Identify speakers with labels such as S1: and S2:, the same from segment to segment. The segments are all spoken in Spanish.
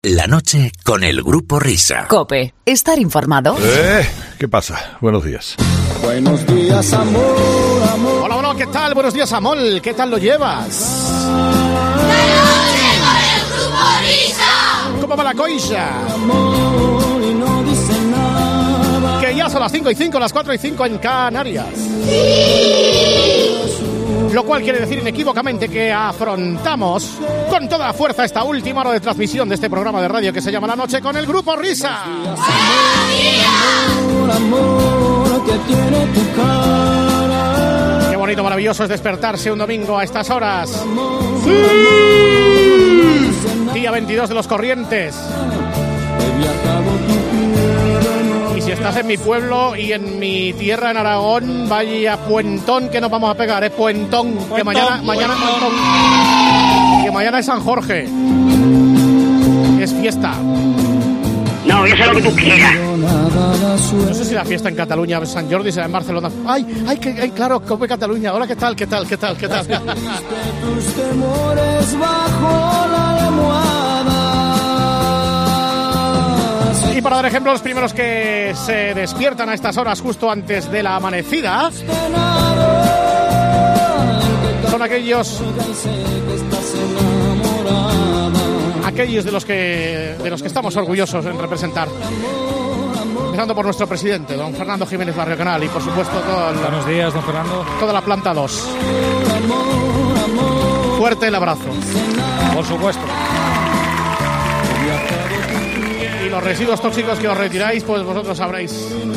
S1: La noche con el Grupo Risa.
S2: COPE. Estar informado.
S3: ¿Qué pasa? Buenos días.
S4: Buenos días, amor, amor.
S5: Hola, hola, ¿qué tal? Buenos días, Amol. ¿Qué tal lo llevas?
S6: ¡La noche con el Grupo Risa!
S5: ¿Cómo va la coisa?
S4: Amor, y no dice nada.
S5: Que ya son las 5:05, las 4:05 en Canarias. Lo cual quiere decir inequívocamente que afrontamos con toda la fuerza esta última hora de transmisión de este programa de radio que se llama La Noche con el Grupo Risa.
S4: Amor, amor, que tiene tu cara.
S5: Qué bonito, maravilloso es despertarse un domingo a estas horas. Día 22 de los Corrientes.
S4: He viajado tu piel.
S5: Y si estás en mi pueblo y en mi tierra, en Aragón, vaya puentón que nos vamos a pegar, puentón, que mañana es San Jorge, es fiesta.
S7: No, yo sé lo que tú quieras.
S5: No sé si la fiesta en Cataluña, San Jordi, será en Barcelona. Ay, claro, COPE Cataluña. Hola, ¿qué tal?
S4: Tus temores bajo la almohada.
S5: Y para dar ejemplo, los primeros que se despiertan a estas horas justo antes de la amanecida son aquellos de los que estamos orgullosos en representar. Empezando por nuestro presidente, don Fernando Jiménez Barrio Canal, y por supuesto
S8: buenos días, don Fernando.
S5: Toda la planta 2. Fuerte el abrazo.
S8: Por supuesto.
S5: Y los residuos tóxicos que os retiráis, pues vosotros sabréis.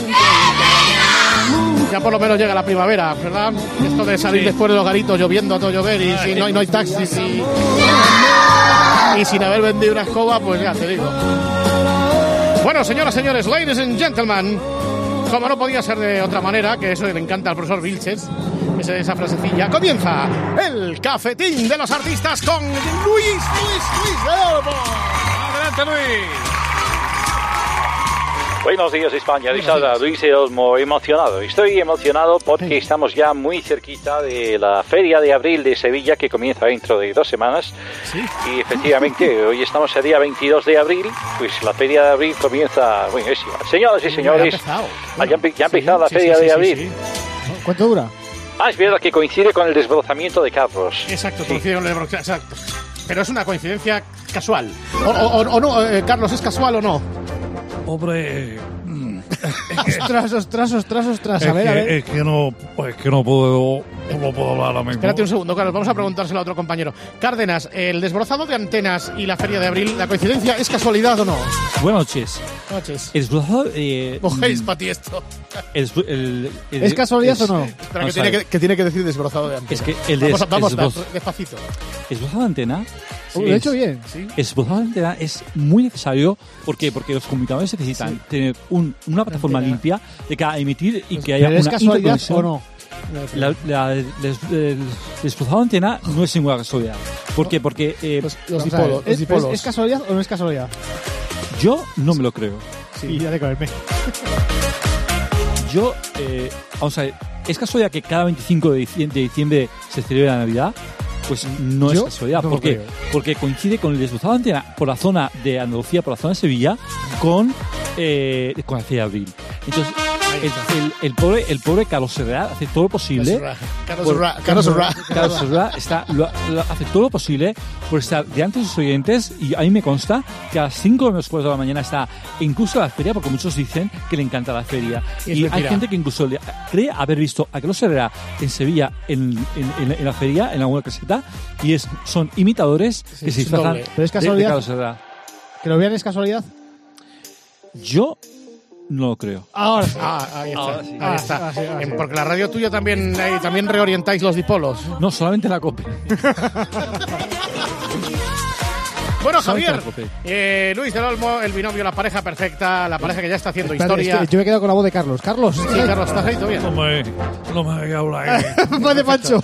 S5: Ya por lo menos llega la primavera, ¿verdad? Esto de salir después de los garitos lloviendo a todo llover y si no hay taxis y sin haber vendido una escoba, pues ya te digo. Bueno, señoras, señores, ladies and gentlemen, como no podía ser de otra manera, que eso le encanta al profesor Vilches, esa frasecilla, comienza el cafetín de los artistas con Luis Olmo.
S8: Adelante, Luis.
S9: Buenos días, España. Luis Olmo, emocionado. Estoy emocionado porque estamos ya muy cerquita de la Feria de Abril de Sevilla, que comienza dentro de 2 semanas. ¿Sí? Y efectivamente, hoy estamos el día 22 de abril, pues la Feria de Abril comienza buenísima. Señoras y señores, ya ha empezado la Feria de Abril.
S5: Sí. ¿Cuánto dura?
S9: Es verdad que coincide con el desbrozamiento de Carlos.
S5: Exacto, coincide con el desbrozamiento. Exacto. Pero es una coincidencia casual. O no, Carlos, ¿es casual o no?
S8: Hombre,
S5: ostras. A ver.
S8: Es que no puedo hablar ahora mismo.
S5: Espérate un segundo, Carlos, vamos a preguntárselo a otro compañero. Cárdenas, el desbrozado de antenas y la Feria de Abril, ¿la coincidencia es casualidad o no?
S8: Buenas noches. El desbrozado...
S5: Cogéis para ti esto.
S2: ¿Es casualidad o no?
S5: Espera, que tiene que decir desbrozado de antena.
S8: Es que
S5: vamos despacito.
S8: El desbrozado de antena...
S2: Lo he hecho bien.
S5: ¿Sí?
S8: El desbrozado de antena es muy necesario. ¿Por qué? Porque los comunicadores necesitan tener una plataforma limpia de cada emitir y que haya una
S2: casualidad o no?
S8: El desbrozado de antena no es ninguna casualidad. ¿Por qué? Porque
S5: los dipolos.
S2: ¿Es casualidad o no es casualidad?
S8: Yo no me lo creo.
S2: Sí, ya de comerme.
S8: Vamos a ver, ¿es casualidad que cada 25 de diciembre se celebre la Navidad? Pues no es casualidad.
S2: No.
S8: ¿Por qué? Porque coincide con el desbrozado de antena por la zona de Andalucía, por la zona de Sevilla, con la Feria de Abril. Entonces, el pobre Carlos Herrera hace todo lo posible. Carlos Herrera hace todo lo posible por estar delante de sus oyentes, y a mí me consta que a las 5 de la mañana está incluso a la feria, porque muchos dicen que le encanta la feria. Y hay gente que incluso cree haber visto a Carlos Herrera en Sevilla en la feria, en alguna caseta, y son imitadores que se disfrazan
S2: ¿Pero es casualidad?
S8: de Carlos Herrera.
S2: ¿Que lo vean es casualidad?
S8: Yo no lo creo.
S2: Ahora sí.
S5: Ahí está.
S8: Ahora sí.
S5: Ahí está.
S2: Sí.
S5: Porque la radio tuya también reorientáis los dipolos.
S8: No, solamente la COPE.
S5: Bueno, Javier, Luis del Olmo, el binomio, la pareja perfecta, la pareja que ya está haciendo historia.
S2: Es que yo me he quedado con la voz de Carlos. Carlos.
S5: Sí, Carlos, ¿estás ahí todavía?
S8: No me hagas hablar.
S2: Más de Pancho.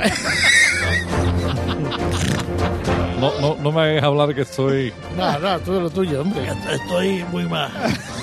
S8: No me hagas hablar, que estoy...
S5: No, tú es lo tuyo, hombre.
S8: Estoy muy mal.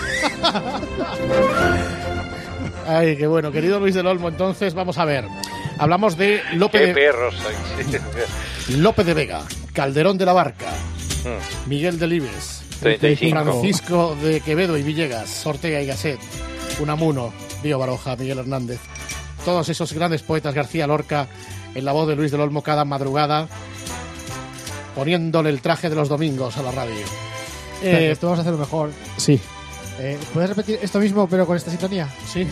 S5: Ay, qué bueno. Querido Luis del Olmo, entonces vamos a ver. Hablamos de Lope de Vega, Calderón de la Barca, Miguel Delibes,
S9: 35.
S5: Francisco de Quevedo y Villegas, Ortega y Gasset, Unamuno, Pío Baroja, Miguel Hernández. Todos esos grandes poetas, García Lorca, en la voz de Luis del Olmo cada madrugada, poniéndole el traje de los domingos a la radio.
S2: Esto vamos a hacerlo mejor.
S5: Sí.
S2: ¿Puedes repetir esto mismo pero con esta sintonía?
S5: Sí.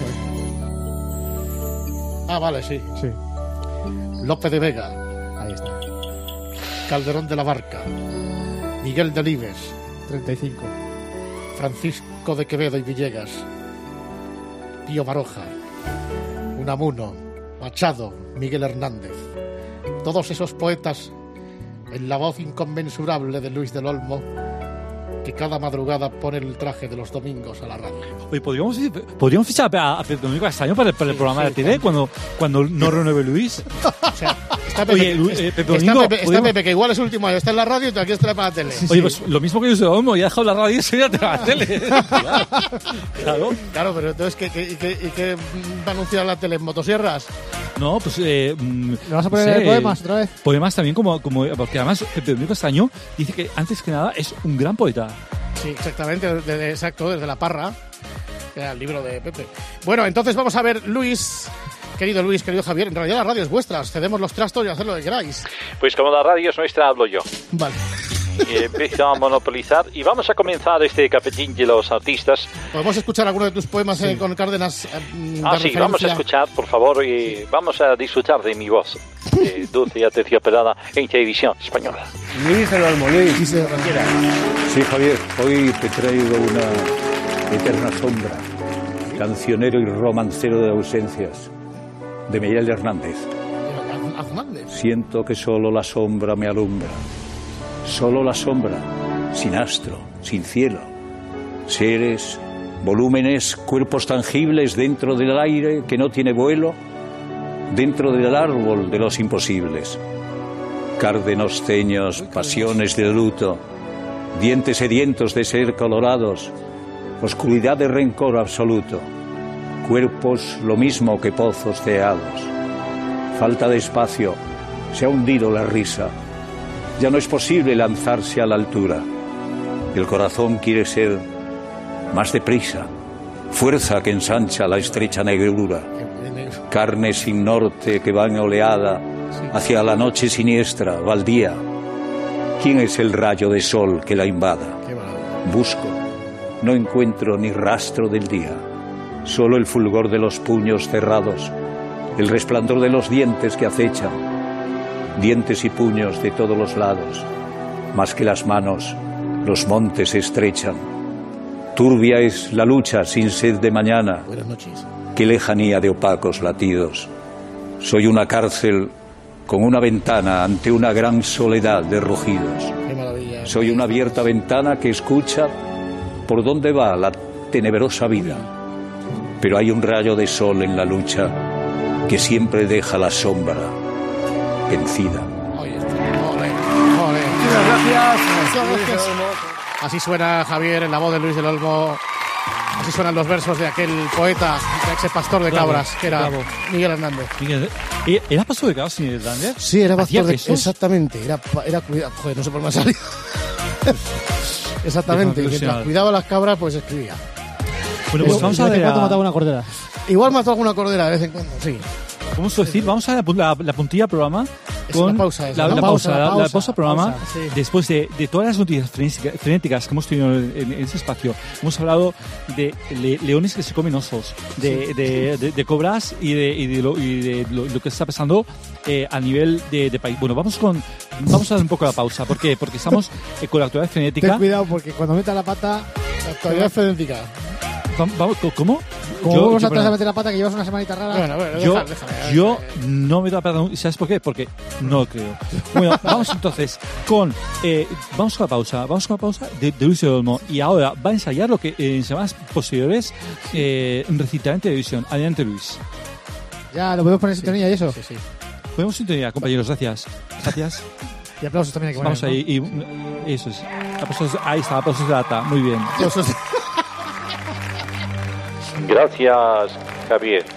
S5: Ah, vale, sí.
S2: Sí.
S5: Lope de Vega,
S2: Ahí está.
S5: Calderón de la Barca, Miguel Delibes,
S2: 35.
S5: Francisco de Quevedo y Villegas, Pío Baroja, Unamuno, Machado, Miguel Hernández. Todos esos poetas en la voz inconmensurable de Luis del Olmo, que cada madrugada pone el traje de los domingos a la radio.
S8: Oye, ¿podríamos fichar a Pedro Domingo Castaño para el programa de la tele cuando no renueve Luis?
S5: O sea, está Pepe,
S8: Oye, Pepe Domingo,
S5: está Pepe, que igual es el último año, está en la radio y tú aquí está para la tele.
S8: Oye, pues lo mismo que Luis del Olmo, ya ha dejado la radio y se irá a la tele.
S5: Claro, pero entonces, ¿qué va a anunciar la tele? ¿Motosierras?
S8: No, pues...
S2: ¿Le vas a poner poemas otra vez?
S8: Poemas también, porque además Pepe Domingo Castaño dice que antes que nada es un gran poeta.
S5: Sí, exactamente, exacto, desde La Parra, que era el libro de Pepe. Bueno, entonces vamos a ver, Luis, querido Javier, en realidad la radio es vuestra, os cedemos los trastos y haced lo que queráis.
S9: Pues como la radio es nuestra, hablo yo.
S5: Vale.
S9: Y empiezo a monopolizar y vamos a comenzar este cafetín de los artistas.
S5: ¿Podemos escuchar alguno de tus poemas con Cárdenas?
S9: Sí,
S5: referencia?
S9: vamos a escuchar, por favor, y vamos a disfrutar de mi voz dulce y aterciopelada en televisión española.
S10: Luis del Olmo, Luis.
S3: Sí, Javier, hoy te traigo una eterna sombra, cancionero y romancero de ausencias, de Miguel Hernández. Siento que solo la sombra me alumbra, solo la sombra, sin astro, sin cielo, seres, volúmenes, cuerpos tangibles dentro del aire que no tiene vuelo, dentro del árbol de los imposibles. Cárdenos ceños, pasiones de luto, dientes sedientos de ser colorados, oscuridad de rencor absoluto, cuerpos lo mismo que pozos ceados. Falta de espacio, se ha hundido la risa, ya no es posible lanzarse a la altura. El corazón quiere ser más deprisa, fuerza que ensancha la estrecha negrura, carne sin norte que va en oleada hacia la noche siniestra, baldía. ¿Quién es el rayo de sol que la invada? Busco, no encuentro ni rastro del día, solo el fulgor de los puños cerrados, el resplandor de los dientes que acechan, dientes y puños de todos los lados, más que las manos, los montes se estrechan. Turbia es la lucha sin sed de mañana, qué lejanía de opacos latidos. Soy una cárcel con una ventana ante una gran soledad de rugidos. Soy una abierta ventana que escucha por dónde va la tenebrosa vida. Pero hay un rayo de sol en la lucha que siempre deja la sombra vencida.
S5: Gracias. Así suena Javier en la voz de Luis del Olmo. Así suenan los versos de aquel poeta, ex pastor de cabras, que era Miguel Hernández.
S8: ¿Era pastor de cabras Miguel Hernández?
S5: Sí, era pastor de... Exactamente, era joder, no sé por qué me ha salido. Exactamente, mientras cuidaba las cabras, pues escribía.
S8: Bueno, pues vamos a ver.
S2: ¿Cuánto mataba una cordera?
S5: Igual mató alguna cordera de vez en cuando, sí.
S8: Vamos a decir, vamos a la puntilla del programa. Con
S5: la pausa,
S8: la pausa programa,
S5: sí.
S8: Después de todas las noticias frenéticas que hemos tenido en ese espacio. Hemos hablado de leones que se comen osos, de cobras y de lo que está pasando a nivel de país. Bueno, vamos a dar un poco la pausa. ¿Por qué? Porque estamos con la actualidad frenética.
S2: Ten cuidado porque cuando meta la pata...
S5: La actualidad frenética.
S8: ¿Cómo?
S2: Como vamos a meter la pata que llevas una semanita rara.
S5: Bueno,
S8: yo no meto la pata. ¿Sabes por qué? Porque no lo creo. Bueno, vamos entonces vamos con la pausa de Luis del Olmo. Y ahora va a ensayar lo que en semanas posteriores recitará en televisión. Adelante, Luis.
S2: Ya, ¿lo podemos poner en sintonía y eso?
S5: Sí.
S8: Podemos sintonía, compañeros. Gracias.
S2: Y aplausos también hay que poner.
S8: Vamos ahí. Y eso es. Ahí está, aplausos de lata. Muy bien.
S9: Gracias, Javier.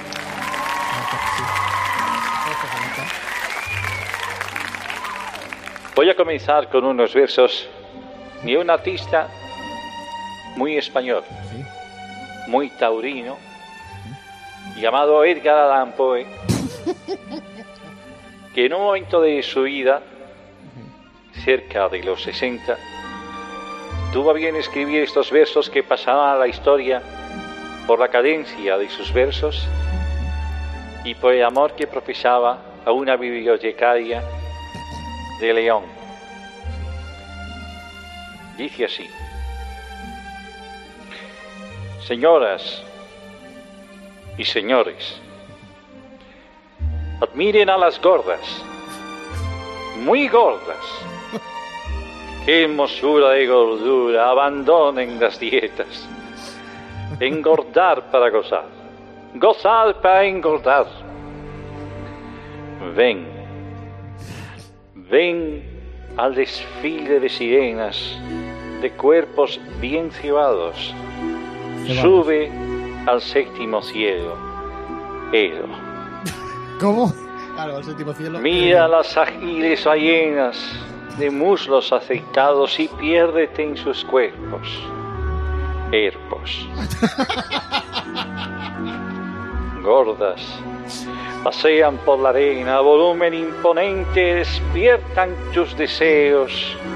S9: Voy a comenzar con unos versos de un artista muy español, muy taurino, llamado Edgar Allan Poe, que en un momento de su vida, cerca de los 60, tuvo a bien escribir estos versos que pasaban a la historia por la cadencia de sus versos y por el amor que profesaba a una bibliotecaria de León. Dice así: señoras y señores, admiren a las gordas, muy gordas. ¡Qué hermosura de gordura! Abandonen las dietas. Engordar para gozar, gozar para engordar. Ven al desfile de sirenas, de cuerpos bien cebados. Sube al séptimo cielo, Ero.
S2: ¿Cómo?
S5: Claro, al séptimo cielo.
S9: Mira las ágiles ballenas de muslos aceitados y piérdete en sus cuerpos, Herpos. Gordas, pasean por la arena, volumen imponente, despiertan tus deseos,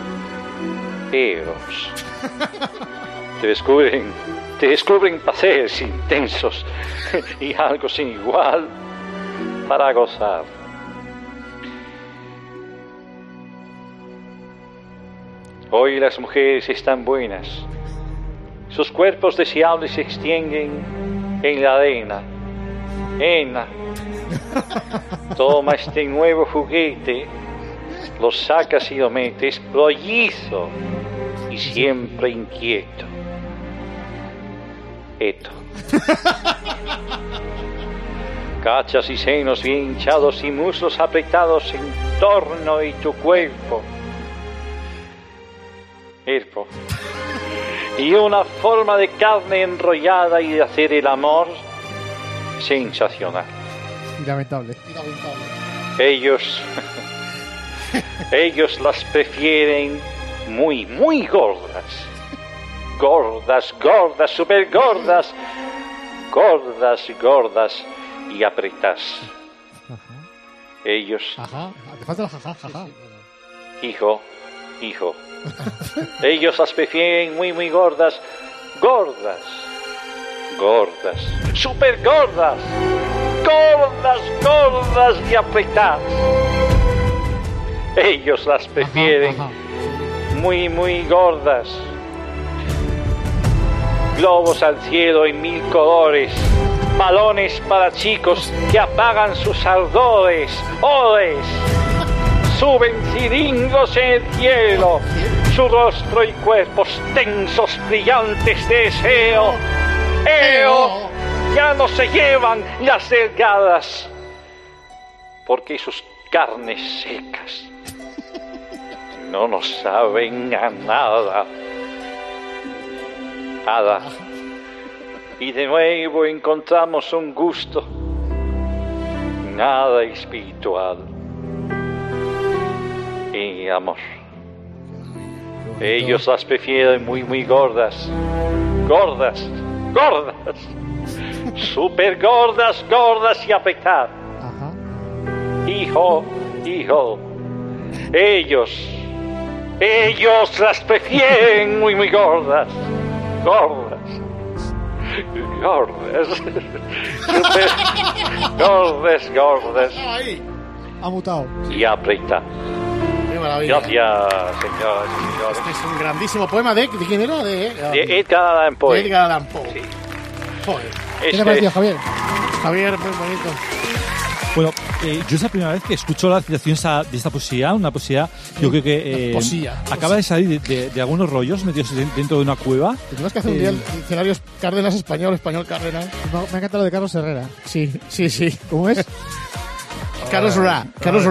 S9: Eros. Te descubren placeres intensos y algo sin igual para gozar. Hoy las mujeres están buenas, sus cuerpos deseables se extienden en la arena. Ena, toma este nuevo juguete, lo sacas y lo metes, rollizo y siempre inquieto. Eto. Cachas y senos bien hinchados y muslos apretados en torno de tu cuerpo, Herpo. Y una forma de carne enrollada y de hacer el amor sensacional.
S2: Lamentable.
S9: Ellos las prefieren muy, muy gordas. Gordas, gordas, super gordas. Gordas y apretadas. Ellos...
S2: Ajá, te falta la jaja.
S9: Hijo. Ellos las prefieren muy, muy gordas. Gordas, super gordas. Gordas y apretadas. Ellos las prefieren muy, muy gordas. Globos al cielo en 1000 colores. Balones para chicos que apagan sus ardores. Oles. Suben cilindros en el cielo. Su rostro y cuerpos tensos, brillantes de deseo. ¡Eo! Ya no se llevan las delgadas, porque sus carnes secas no nos saben a nada. Y de nuevo encontramos un gusto nada espiritual y amor. Ellos las prefieren muy, muy gordas. Super gordas y apretadas. Hijo. Ellos las prefieren muy, muy gordas. Super gordas.
S2: Ha mutado.
S9: Y apretadas.
S5: Qué maravilla.
S9: Gracias, señoras y señores.
S5: Este es un grandísimo poema ¿de quién era?
S9: De Edgar Allan Poe.
S5: Edgar Allan Poe. Sí. Joder.
S2: ¿Qué te pareció, Javier?
S5: Javier, muy bonito.
S8: Bueno, yo es la primera vez que escucho la citación de esta poesía, una poesía, yo creo que acaba de salir de algunos rollos metidos dentro de una cueva.
S5: Tenemos que hacer un día el diccionario Cárdenas español Cárdenas.
S2: Me ha encantado lo de Carlos Herrera.
S5: Sí.
S2: ¿Cómo es?
S5: Carlos Ra.
S8: Carlos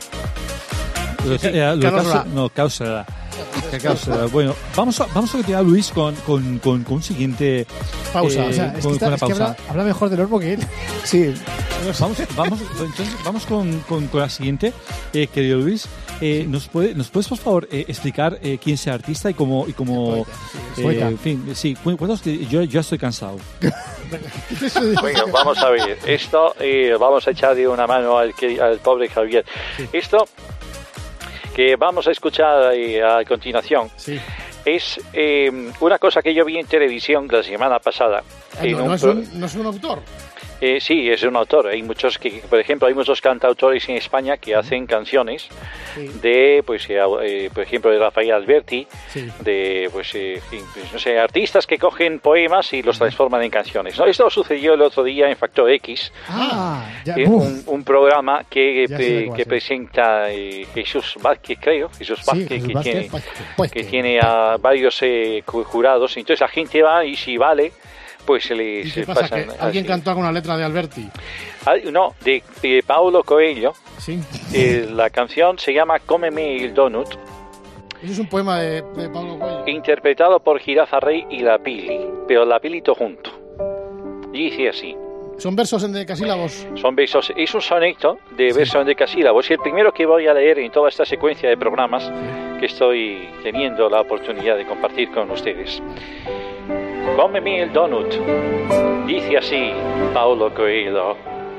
S8: Herrera. Bueno, vamos a continuar, Luis, con un siguiente
S2: pausa. Con una pausa. Es que habla mejor del Olmo que él.
S5: Sí.
S8: Vamos con la siguiente, querido Luis. ¿Nos puedes, por favor, explicar quién es el artista y cómo en fin, sí, cuéntanos que yo ya estoy cansado.
S9: Bueno, vamos a ver esto, vamos a echarle una mano al pobre Javier. Sí. Esto que vamos a escuchar a continuación es una cosa que yo vi en televisión la semana pasada.
S5: ¿No es un autor?
S9: Sí, es un autor. Hay muchos por ejemplo, hay muchos cantautores en España que hacen canciones de, pues, por ejemplo, de Rafael Alberti, de, pues, no sé, artistas que cogen poemas y los transforman en canciones, ¿no? Esto sucedió el otro día en Factor X, un programa que presenta Jesús Vázquez, creo, que tiene a varios jurados. Entonces la gente va y si vale, pues se pasan.
S5: ¿Alguien cantó alguna letra de Alberti?
S9: No, de Paulo Coelho.
S5: Sí.
S9: La canción se llama Cómeme el Donut.
S5: Eso es un poema de Paulo Coelho.
S9: Interpretado por Jirafa Rey y La Pili, pero La Pili todo junto. Dice así.
S5: ¿Son versos en decasílabos?
S9: Son versos, es un soneto de versos en decasílabos. Y el primero que voy a leer en toda esta secuencia de programas que estoy teniendo la oportunidad de compartir con ustedes. Cómeme el donut, dice así Paulo Coelho.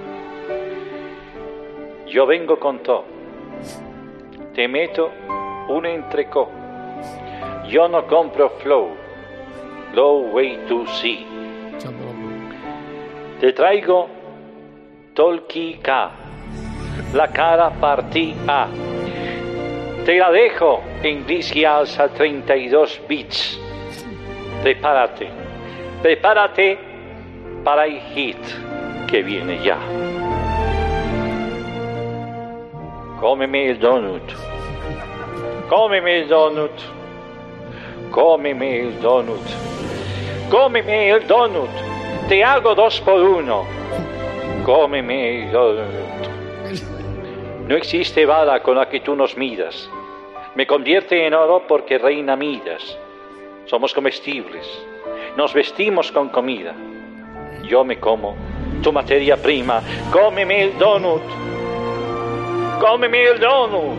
S9: Yo vengo con todo, te meto un entrecot. Yo no compro flow, low way to see. Te traigo Tolki K, la cara partí A. Te la dejo en Vicials a 32 bits. Prepárate para el hit que viene ya. Cómeme el donut, cómeme el donut, cómeme el donut, cómeme el donut, te hago 2 por 1, cómeme el donut. No existe vara con la que tú nos midas, me convierte en oro porque reina Midas. Somos comestibles, nos vestimos con comida. Yo me como tu materia prima. Cómeme el donut, cómeme el donut,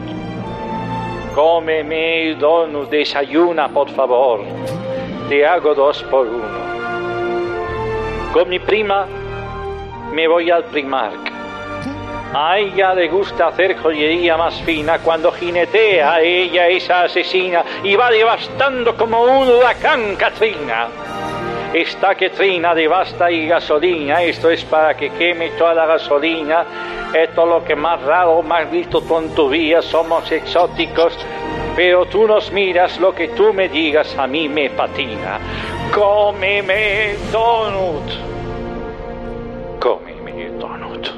S9: cómeme el donut. Desayuna, por favor, te hago 2 por 1. Con mi prima me voy al Primark. A ella le gusta hacer joyería más fina. Cuando jinetea ella esa asesina y va devastando como un huracán Katrina. Esta Katrina devasta y gasolina. Esto es para que queme toda la gasolina. Esto es lo que más raro, más visto tú en tu vida. Somos exóticos, pero tú nos miras, lo que tú me digas a mí me patina. Cómeme el donut, cómeme el donut.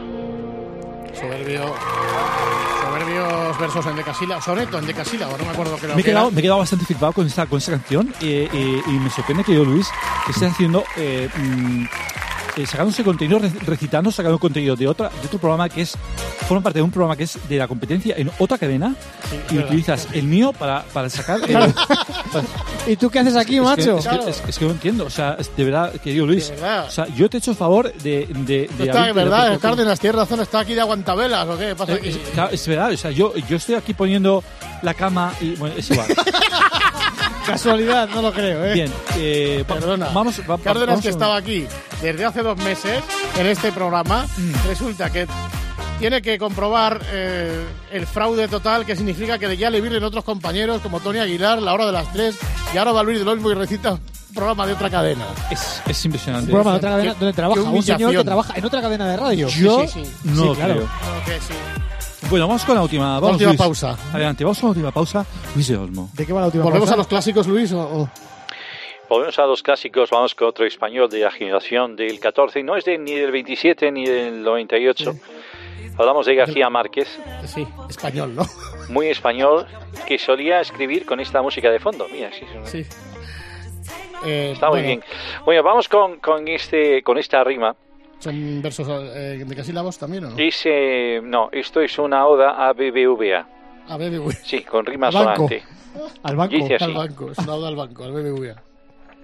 S5: Soberbios versos en decasílabo, soneto en decasílabo, no me acuerdo qué era.
S8: Me he quedado bastante flipado con esta canción y me sorprende que yo, Luis, que estés haciendo sacándose contenido, sacando contenido de otro programa que forma parte de un programa que es de la competencia en otra cadena, y utilizas el mío para sacar.
S2: ¿Y tú qué haces aquí, macho?
S8: Es que no entiendo, o sea, de verdad, querido Luis, o sea, yo te he hecho el favor de
S5: está, de verdad, Cárdenas, tienes razón, está aquí de aguantabelas, ¿o qué pasa aquí?
S8: Es verdad, o sea, yo estoy aquí poniendo la cama y, bueno, es igual.
S2: Casualidad, no lo creo, ¿eh?
S8: Bien,
S5: perdona. Cárdenas,
S8: vamos
S5: que estaba aquí desde hace 2 meses en este programa, resulta que tiene que comprobar el fraude total, que significa que ya le vienen otros compañeros como Tony Aguilar, La Hora de las 3, y ahora va Luis del Olmo y recita un programa de otra cadena.
S8: Es impresionante.
S2: Un programa de otra cadena donde trabaja un señor que trabaja en otra cadena de radio.
S8: Yo no lo
S2: claro.
S8: creo. Bueno, vamos con la última.
S5: Última pausa.
S8: Adelante, vamos con la última pausa. Luis de Olmo.
S2: ¿De qué va la última
S5: ¿Volvemos
S2: pausa?
S5: a los clásicos, Luis?
S9: Volvemos a los clásicos, vamos con otro español de la generación del 14. No es ni del 27 ni del 98. Hablamos de García Márquez.
S5: Sí, español, ¿no?
S9: Muy español, que solía escribir con esta música de fondo. Mira, sí. Está muy bien. Bueno, vamos con esta rima.
S5: ¿Son versos de decasílabos también o no?
S9: No, esto es una oda a BBVA.
S5: ¿A BBVA?
S9: Sí, con rima sonante.
S2: Al banco.
S9: Dice así.
S5: Al banco, es una oda al banco, al BBVA.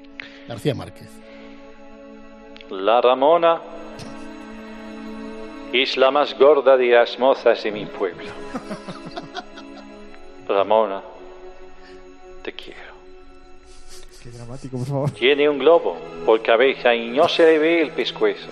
S5: García Márquez.
S9: La Ramona es la más gorda de las mozas de mi pueblo. Ramona, te quiero.
S2: Qué dramático, por favor.
S9: Tiene un globo por cabeza y no se le ve el pescuezo.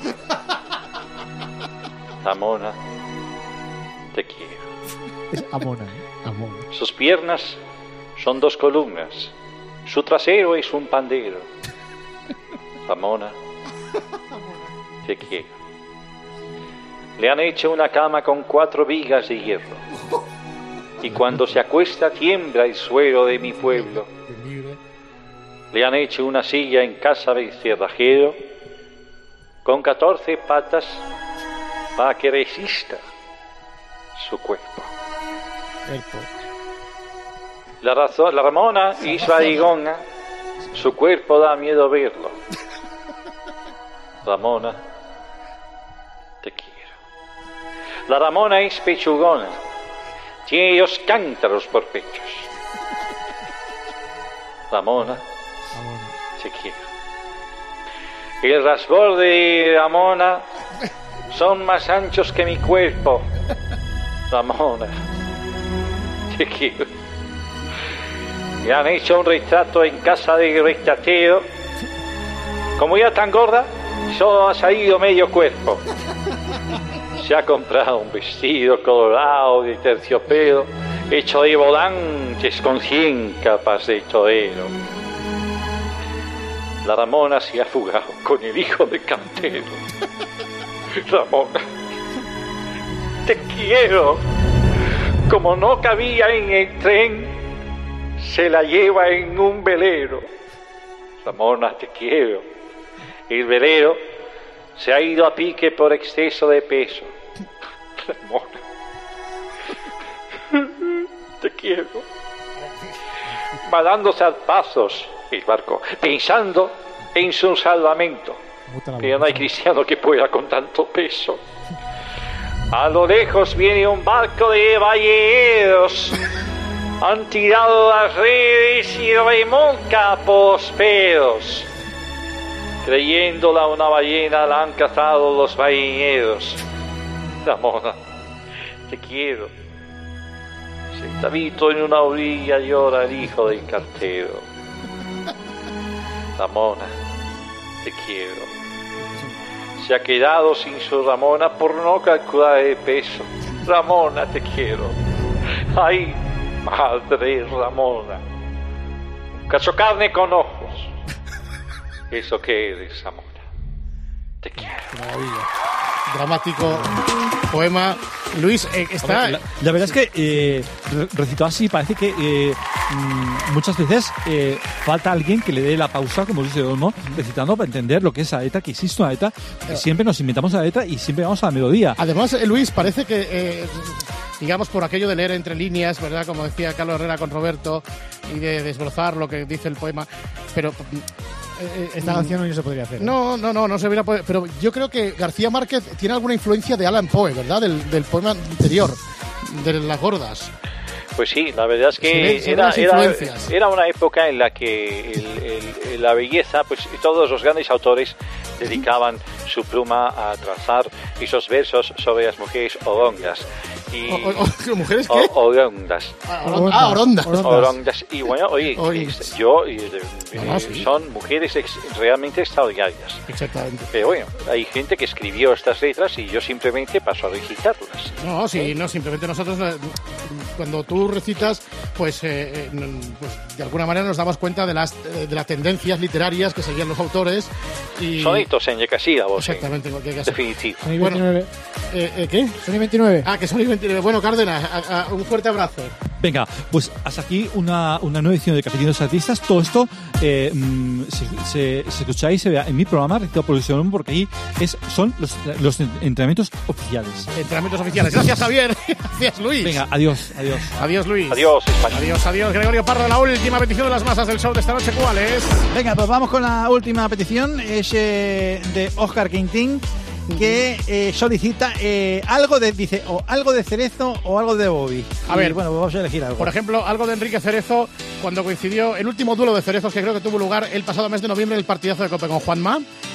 S9: Ramona, te quiero.
S2: Es Amona, Amona.
S9: Sus piernas son 2 columnas. Su trasero es un pandero. Ramona, te quiero. Le han hecho una cama con 4 vigas de hierro. Y cuando se acuesta tiembla el suelo de mi pueblo. Le han hecho una silla en casa del cerrajero con 14 patas para que resista su cuerpo. La Ramona es barrigona, su cuerpo da miedo verlo. Ramona, te quiero. La Ramona es pechugona, tiene 2 cántaros por pechos. Ramona, te quiero. El rasbor de Ramona son más anchos que mi cuerpo. Ramona, te quiero. Le han hecho un retrato en casa de retratero. Como ya tan gorda, solo ha salido medio cuerpo. Se ha comprado un vestido colorado de terciopelo, hecho de volantes con 100 capas de torero. La Ramona se ha fugado con el hijo de cantero. Ramona, te quiero. Como no cabía en el tren, se la lleva en un velero. Ramona, te quiero. El velero se ha ido a pique por exceso de peso. Ramona, te quiero. Va dando zarpazos el barco, pensando en su salvamento. Pero no hay cristiano que pueda con tanto peso. A lo lejos viene un barco de balleneros. Han tirado las redes y remolca por los pedos. Creyéndola una ballena la han cazado los balleneros. Ramona, te quiero. Sentadito en una orilla llora el hijo del cartero. Ramona, te quiero. Se ha quedado sin su Ramona por no calcular el peso. Ramona, te quiero. Ay, madre Ramona. Un cacho carne con ojos. Eso que eres, Ramona. Te quiero.
S5: Qué maravilla. Dramático poema. Luis, está...
S8: La verdad es que recitado así parece que muchas veces falta alguien que le dé la pausa, como dice Olmo, recitando para entender lo que es la letra, que existe una letra, que siempre nos inventamos la letra y siempre vamos a la melodía.
S5: Además, Luis, parece que, digamos, por aquello de leer entre líneas, ¿verdad? Como decía Carlos Herrera con Roberto, y de desbrozar lo que dice el poema, pero...
S2: Esta canción no se podría hacer.
S5: No se hubiera podido. Pero yo creo que García Márquez tiene alguna influencia de Allan Poe, ¿verdad? Del poema anterior, de las gordas.
S9: Pues sí, la verdad es que era una época en la que la belleza, pues todos los grandes autores dedicaban su pluma a trazar esos versos sobre las mujeres orongas.
S5: ¿Mujeres qué?
S9: Orondas.
S5: Orondas.
S9: Y bueno, oye, son mujeres realmente extraordinarias.
S5: Exactamente.
S9: Pero bueno, hay gente que escribió estas letras y yo simplemente paso a recitarlas.
S5: No, sí, no, simplemente nosotros, cuando tú recitas, pues de alguna manera nos damos cuenta de las tendencias literarias que seguían los autores. Y...
S9: Sonitos en decasílabos.
S5: Exactamente, en cualquier caso.
S9: Definitivo.
S2: Sony 29.
S5: Bueno, ¿qué?
S2: Sony 29.
S5: Ah, que Sony 29. Bueno, Cárdenas, un fuerte abrazo.
S8: Venga, pues hasta aquí una nueva edición de Cafetín de los Artistas. Todo esto se escucháis y se vea en mi programa, recitado por Luis Olmo, porque ahí son los entrenamientos oficiales.
S5: Entrenamientos oficiales. Gracias, Javier. Gracias, Luis.
S8: Venga, adiós.
S5: Adiós, Luis.
S9: Adiós, España.
S5: Adiós, Gregorio Pardo. La última petición de las masas del show de esta noche, ¿cuál es?
S10: Venga, pues vamos con la última petición. Es de Oscar Quintín, que solicita algo de Cerezo o algo de Bobby.
S5: A ver,
S10: bueno, vamos a elegir algo.
S5: Por ejemplo, algo de Enrique Cerezo, cuando coincidió el último duelo de cerezos que creo que tuvo lugar el pasado mes de noviembre, el partidazo de Cope con Juanma.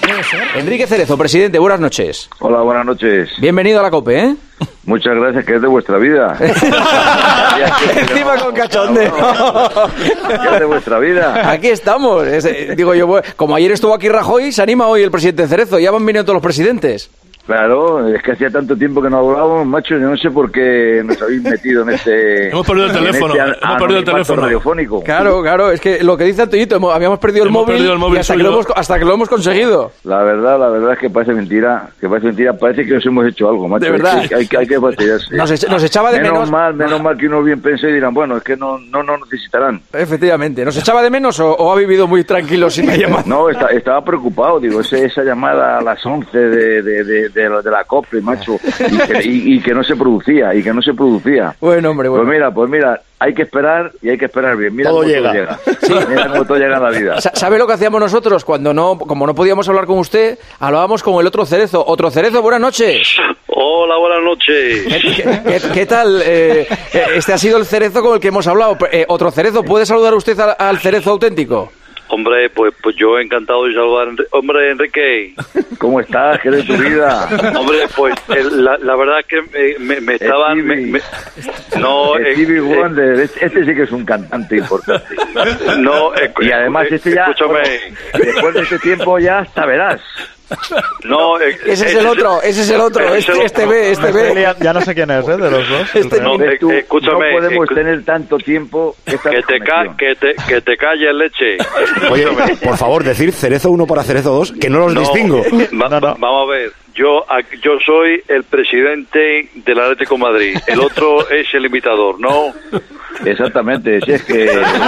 S5: puede ser.
S11: Enrique Cerezo, presidente, buenas noches.
S12: Hola, buenas noches.
S11: Bienvenido a la COPE, ¿eh?
S12: Muchas gracias, que es de vuestra vida.
S11: Encima con cachondeo.
S12: ¿Qué es de vuestra vida?
S11: Aquí estamos. Digo yo, como ayer estuvo aquí Rajoy, se anima hoy el presidente Cerezo. Ya van viniendo todos los presidentes.
S12: Claro, es que hacía tanto tiempo que no hablábamos, macho, yo no sé por qué nos habéis metido en este...
S13: Hemos perdido el teléfono, hemos perdido el teléfono
S12: radiofónico.
S11: Claro, es que lo que dice Antoñito, habíamos perdido el móvil y hasta que lo hemos conseguido.
S12: La verdad es que parece mentira, parece que nos hemos hecho algo, macho.
S11: De verdad.
S12: Hay que fastidiarse.
S11: Nos echaba de menos.
S12: Menos mal que uno bien pensé y dirán, bueno, es que no necesitarán.
S11: Efectivamente, ¿nos echaba de menos o ha vivido muy tranquilo sin la llamada?
S12: No, estaba preocupado, digo, esa llamada a las 11 de la COPE, macho, y que no se producía,
S11: Bueno, hombre, bueno.
S12: Pues mira, hay que esperar bien. Mira
S13: todo
S12: cómo
S13: llega.
S12: todo llega. Sí. Mira cómo todo llega en la vida.
S11: ¿Sabe lo que hacíamos nosotros como no podíamos hablar con usted? Hablábamos con el otro Cerezo. Otro Cerezo, buenas noches.
S14: Hola, buenas noches.
S11: ¿Qué tal? Este ha sido el Cerezo con el que hemos hablado. Otro Cerezo, ¿puede saludar usted al Cerezo auténtico?
S14: Hombre, pues yo encantado de saludar. Hombre, Enrique.
S12: ¿Cómo estás? ¿Qué de tu vida?
S14: Hombre, pues la verdad es que me estaban...
S12: Stevie Wonder, este sí que es un cantante importante.
S14: No,
S12: y además este ya...
S14: Escúchame.
S12: Después de este tiempo ya hasta verás.
S14: No,
S11: ese es el otro. Este ve.
S2: Ya no sé quién es, de los dos.
S14: Escúchame.
S12: No podemos tener tanto tiempo.
S14: Que te calles, leche.
S13: Oye, por favor, decir Cerezo 1 para Cerezo 2, que no los distingo.
S14: Vamos a ver. Yo soy el presidente del Atlético de Madrid. El otro es el imitador, ¿no?
S12: Exactamente, si es que...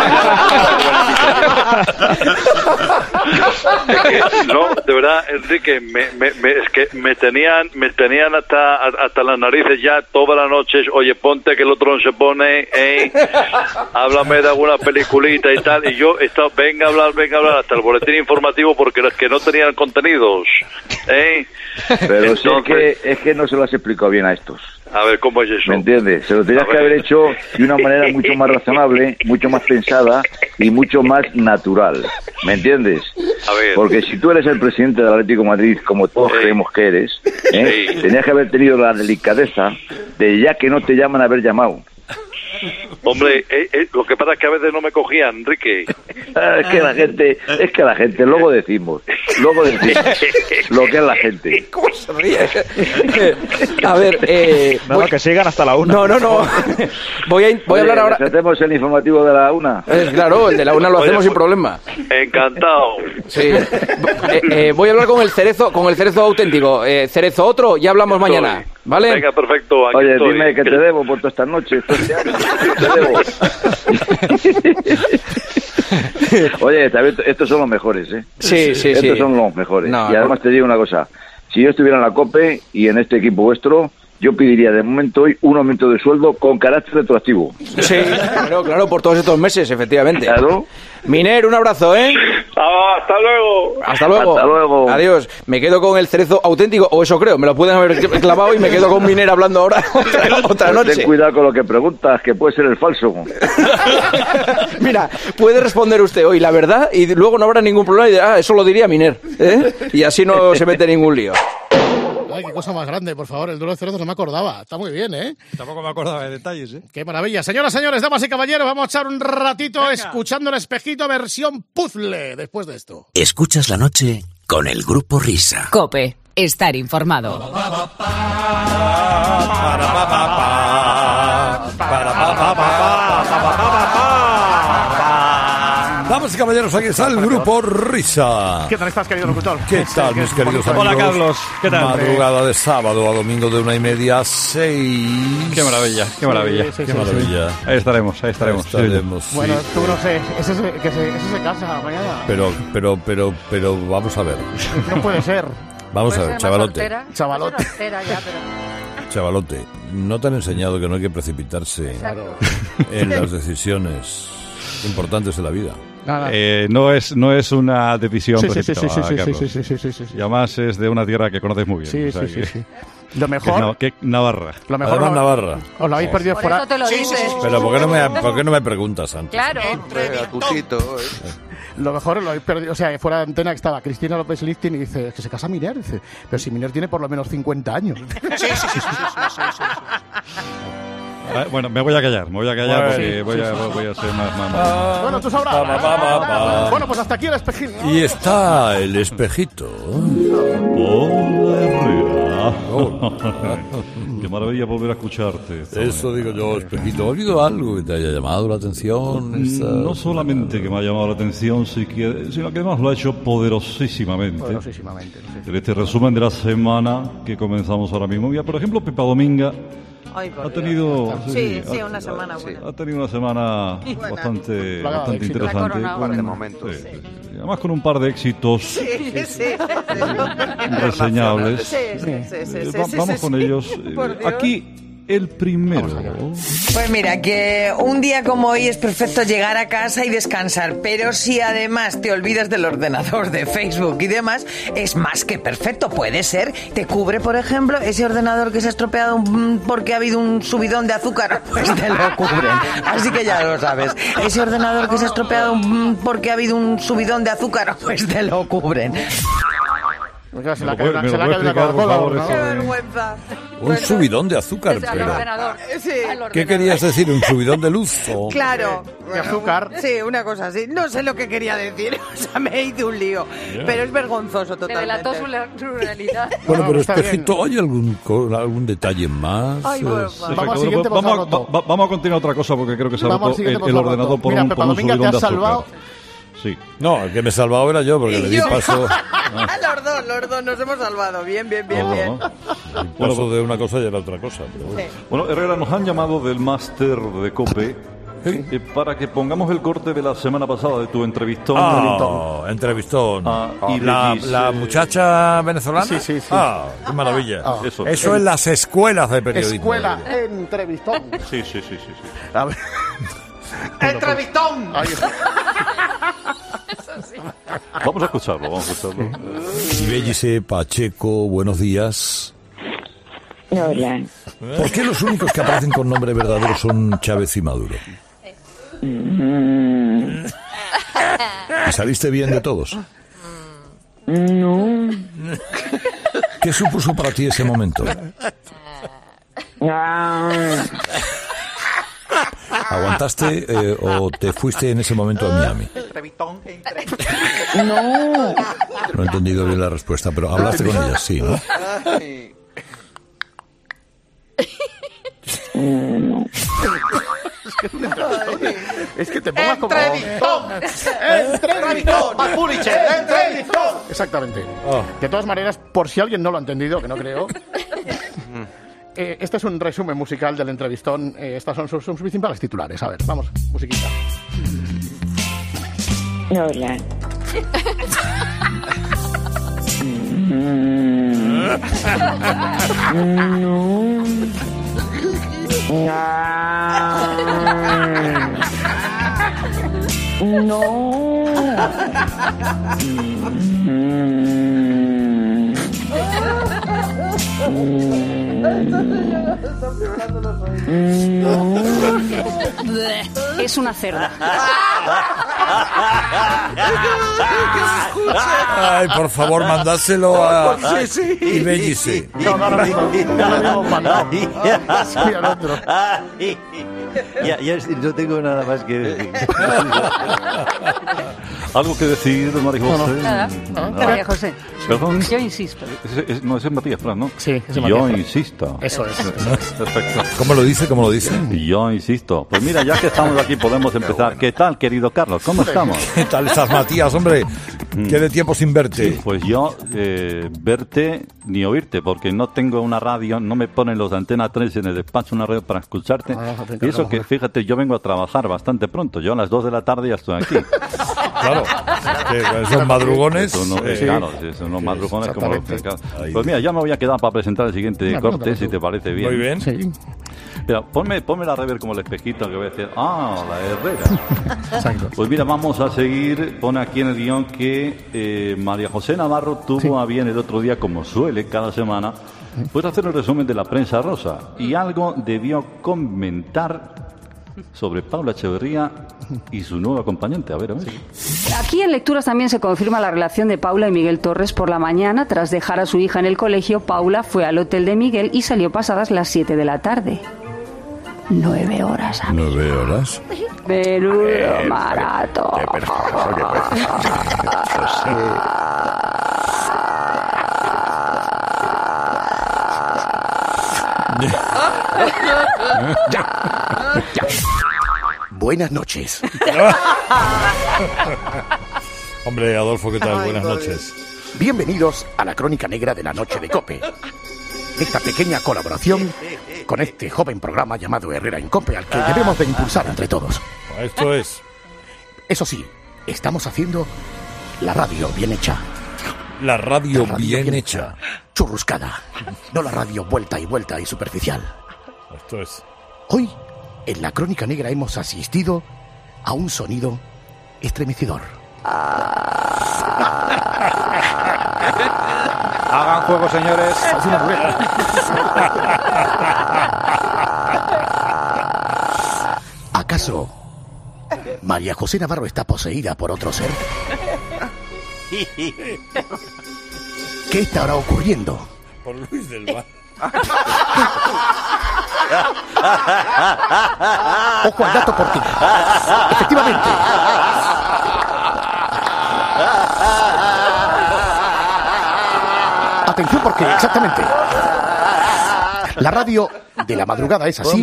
S14: No, de verdad, Enrique, es que me tenían hasta las narices ya todas las noches. Oye, ponte que el otro no se pone, háblame de alguna peliculita y tal. Y yo venga a hablar hasta el boletín informativo porque los que no tenían contenidos,
S12: Pero entonces, es que no se lo has explicado bien a estos.
S14: A ver, ¿cómo es eso?
S12: ¿Me entiendes? Se lo tenías que haber hecho de una manera mucho más razonable, mucho más pensada y mucho más natural. ¿Me entiendes?
S14: A ver.
S12: Porque si tú eres el presidente del Atlético de Madrid, como todos creemos que eres, tenías que haber tenido la delicadeza de, ya que no te llaman, haber llamado.
S14: Hombre, lo que pasa es que a veces no me cogían, Enrique.
S12: Es que la gente, luego decimos lo que es la gente.
S11: ¿Cómo se ríe? A ver,
S2: que sigan hasta la 1.
S11: No. Voy a hablar ahora.
S12: ¿Hacemos el informativo de la 1?
S11: Claro, el de la 1 lo hacemos sin problema.
S14: Encantado.
S11: Sí. Voy a hablar con el Cerezo auténtico. Cerezo otro, ya hablamos mañana. ¿Vale?
S14: Venga, perfecto. Aquí
S12: Oye,
S14: estoy.
S12: Dime que te debo por todas estas noches. Oye, estos son los mejores, ¿eh?
S11: Sí.
S12: Estos son los mejores.
S11: No,
S12: y además te digo una cosa. Si yo estuviera en la COPE y en este equipo vuestro, yo pediría de momento hoy un aumento de sueldo con carácter retroactivo.
S11: Sí, claro, por todos estos meses, efectivamente.
S12: Claro.
S11: Miner, un abrazo, ¿eh?
S14: Hasta luego.
S11: Hasta luego. Adiós. Me quedo con el Cerezo auténtico, o eso creo. Me lo pueden haber clavado y me quedo con Miner hablando ahora otra noche.
S12: Ten cuidado con lo que preguntas, que puede ser el falso.
S11: Mira, puede responder usted hoy la verdad y luego no habrá ningún problema y dirá, eso lo diría Miner, ¿eh? Y así no se mete ningún lío.
S5: Ay, qué cosa más grande, por favor. El duelo de Cerezo no me acordaba. Está muy bien, ¿eh?
S8: Tampoco me acordaba de detalles, ¿eh?
S5: Qué maravilla. Señoras, señores, damas y caballeros, vamos a echar un ratito escuchando el espejito versión puzzle después de esto.
S1: Escuchas la noche con el Grupo Risa.
S15: COPE. Estar informado.
S13: Damas y caballeros, aquí está el Grupo Risa.
S5: ¿Qué tal estás, querido locutor?
S13: ¿Qué tal, mis queridos amigos?
S8: Hola, Carlos. ¿Qué tal?
S13: Madrugada de sábado a domingo de 1:30 a 6.
S8: Qué maravilla.
S13: Qué maravilla.
S8: Ahí estaremos.
S2: Bueno, tú no sé. Ese se casa mañana.
S13: Pero vamos a ver.
S2: No puede ser.
S13: Vamos a ver, chavalote. Chavalote, ¿no te han enseñado que no hay que precipitarse en las decisiones importantes de la vida?
S8: No es una decisión precipitada, Carlos.
S2: Sí.
S8: Y además es de una tierra que conoces muy bien.
S2: Sí. Lo mejor...
S8: Que Navarra.
S2: Lo mejor
S13: además Navarra.
S2: Os lo habéis perdido
S15: por eso te lo dices.
S13: Pero ¿por qué no me preguntas antes?
S15: Claro.
S16: Entre a tu sitio.
S5: Lo mejor lo he perdido, o sea, fuera de antena que estaba Cristina López Lichtin y dice, es que se casa Miner, dice, pero si Miner tiene por lo menos 50 años.
S10: Sí.
S16: Bueno, me voy a callar porque voy a ser más.
S5: Bueno, tú sabrás. Bueno, pues hasta aquí el espejito.
S13: Y está el espejito.
S16: Hola, Herrera. Qué maravilla volver a escucharte.
S13: Eso digo yo, espejito. ¿Ha habido algo que te haya llamado la atención?
S16: No solamente que me ha llamado la atención, sino que además lo ha hecho poderosísimamente. En este resumen de la semana que comenzamos ahora mismo. Mira, por ejemplo, Pepa Dominga ha tenido
S17: una semana buena.
S16: Ha tenido una semana bastante interesante. Además con un par de éxitos reseñables. Vamos con ellos. Aquí el primero.
S17: Pues mira, que un día como hoy es perfecto llegar a casa y descansar, pero si además te olvidas del ordenador, de Facebook y demás, es más que perfecto. Puede ser, te cubre, por ejemplo, ese ordenador que se ha estropeado porque ha habido un subidón de azúcar, pues te lo cubren. Así que ya lo sabes. Ese ordenador que se ha estropeado porque ha habido un subidón de azúcar, pues te lo cubren.
S5: Se la cae una Coca-Cola, ¿no?
S17: ¡Qué vergüenza!
S13: Un subidón de azúcar, pero...
S17: Sí.
S13: ¿Qué querías decir? ¿Un subidón de luz? O...
S17: Claro.
S5: ¿De azúcar?
S17: Sí, una cosa así. No sé lo que quería decir. O sea, me hice un lío. Yeah. Pero es vergonzoso totalmente.
S18: Le delató su realidad.
S13: Bueno, pero espejito, ¿hay algún detalle más?
S17: Ay,
S16: vamos a continuar otra cosa porque creo que se ha roto el ordenador por un subidón de azúcar. Sí.
S13: No, el que me he salvado era yo, porque le di paso...
S17: Los dos nos hemos salvado. Bien.
S13: Paso de una cosa y de la otra cosa. Pero bueno.
S16: Bueno, Herrera, nos han llamado del máster de COPE para que pongamos el corte de la semana pasada de tu entrevistón.
S13: Entrevistón.
S16: ¿Y
S13: la muchacha venezolana?
S5: Sí.
S13: Qué maravilla.
S16: Eso
S13: en las escuelas de periodismo.
S5: Escuela entrevistón.
S16: Sí.
S5: A ver.
S10: ¡Entrevistón!
S16: Vamos a escucharlo.
S13: Ibellice Pacheco, buenos días.
S19: Hola.
S13: ¿Por qué los únicos que aparecen con nombre verdadero son Chávez y Maduro? ¿Y saliste bien de todos?
S19: No.
S13: ¿Qué supuso para ti ese momento? ¿Aguantaste o te fuiste en ese momento a Miami?
S19: No.
S13: No he entendido bien la respuesta, pero hablaste con ella, sí, ¿no?
S5: Es que te pongas como...
S10: ¡Entrevistón! ¡Entrevistón!
S5: Exactamente. De todas maneras, por si alguien no lo ha entendido, que no creo... este es un resumen musical del entrevistón. Estas son sus principales titulares. A ver, vamos, musiquita.
S19: Hola.
S18: Es una cerda.
S13: Ay, por favor, mandáselo a Ibellice.
S20: Ya no tengo nada más que decir.
S16: ¿Algo que decir, María José?
S18: Nada. María José.
S16: ¿Perdón?
S18: Yo insisto.
S16: No, ese es Matías Fran, ¿no?
S5: Sí, ese es
S16: Yo
S5: Matías Fran.
S16: insisto.
S5: Eso es.
S16: Perfecto.
S13: ¿Cómo lo dice?
S16: Yo insisto. Pues mira, ya que estamos aquí podemos empezar. ¿Qué tal, querido Carlos? ¿Cómo estamos?
S13: ¿Qué tal estás, Matías, hombre? ¿Qué de tiempo sin verte?
S16: Sí, pues yo verte ni oírte, porque no tengo una radio, no me ponen los de Antena 3 en el despacho una radio para escucharte. Y eso que, fíjate, yo vengo a trabajar bastante pronto. Yo a las 2 de la tarde ya estoy aquí.
S13: Claro, son madrugones.
S16: Claro, son unos madrugones como los que... Pues mira, ya me voy a quedar para presentar el siguiente corte, si te parece bien.
S13: Muy bien.
S5: Sí.
S16: Mira, ponme la rever como el espejito que voy a decir. La Herrera.
S5: Exacto.
S16: Pues mira, vamos a seguir. Pone aquí en el guión que María José Navarro tuvo a bien el otro día, como suele cada semana, pues hacer el resumen de la prensa rosa. Y algo debió comentar sobre Paula Echeverría y su nuevo acompañante. A ver.
S18: Aquí en Lecturas también se confirma la relación de Paula y Miguel Torres. Por la mañana, tras dejar a su hija en el colegio, Paula fue al hotel de Miguel y salió pasadas las 7 de la tarde. 9 horas. Amigo.
S13: 9 horas.
S18: Menudo maratón.
S21: Ya. Buenas noches.
S13: Hombre, Adolfo, ¿qué tal? Buenas noches.
S21: Bienvenidos a la Crónica Negra de la Noche de COPE. Esta pequeña colaboración con este joven programa llamado Herrera en COPE, al que debemos de impulsar entre todos.
S13: Esto es.
S21: Eso sí, estamos haciendo la radio bien hecha.
S13: La radio bien hecha.
S21: Churruscada. No la radio vuelta y superficial.
S13: Esto es.
S21: Hoy, en la Crónica Negra hemos asistido a un sonido estremecedor.
S11: Hagan juego, señores.
S21: ¿Acaso María José Navarro está poseída por otro ser? ¿Qué estará ocurriendo?
S13: Por Luis del Val.
S21: Ojo al dato por ti. Efectivamente. Atención porque exactamente. La radio de la madrugada es así.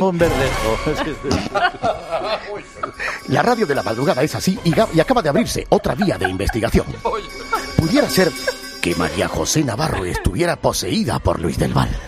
S21: La radio de la madrugada es así y acaba de abrirse otra vía de investigación. Pudiera ser que María José Navarro estuviera poseída por Luis del Val.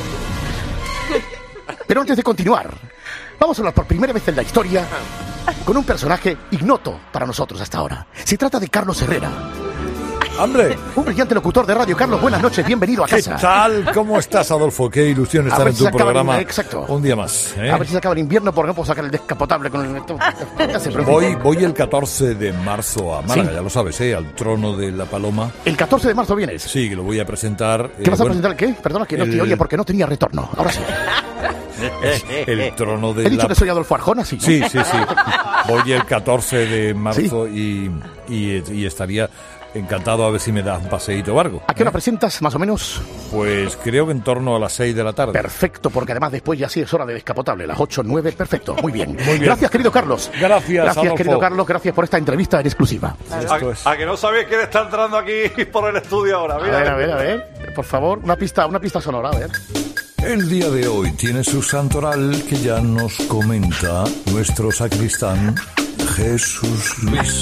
S21: Pero antes de continuar, vamos a hablar por primera vez en la historia con un personaje ignoto para nosotros hasta ahora. Se trata de Carlos Herrera.
S13: ¡Hombre!
S21: Un brillante locutor de radio. Carlos, buenas noches, bienvenido a casa.
S13: ¿Qué tal? ¿Cómo estás, Adolfo? Qué ilusión estar en tu programa.
S21: Exacto.
S13: Un día más.
S21: A ver si se acaba el invierno porque no puedo sacar el descapotable con el...
S13: Voy el 14 de marzo a Málaga, ¿sí? Ya lo sabes, al Trono de la Paloma.
S21: ¿El 14 de marzo vienes?
S13: Sí, que lo voy a presentar.
S21: ¿Qué vas a presentar? ¿Qué? Perdona que no te oye porque no tenía retorno. Ahora sí.
S13: El Trono de
S21: He dicho que soy Adolfo Arjona, ¿sí?
S13: Sí. Voy el 14 de marzo, ¿sí? y estaría... encantado a ver si me das un paseíto o algo.
S21: ¿A qué hora presentas, más o menos?
S13: Pues creo que en torno a las 6 de la tarde.
S21: Perfecto, porque además después ya sí es hora de descapotable, las 8, 9, perfecto, muy bien. Gracias, querido Carlos.
S13: Gracias,
S21: querido Carlos, gracias por esta entrevista en exclusiva.
S14: ¿A que no sabéis quién está entrando aquí por el estudio ahora? Mira.
S21: A ver, por favor, una pista sonora, a ver.
S13: El día de hoy tiene su santoral que ya nos comenta nuestro sacristán Jesús Luis.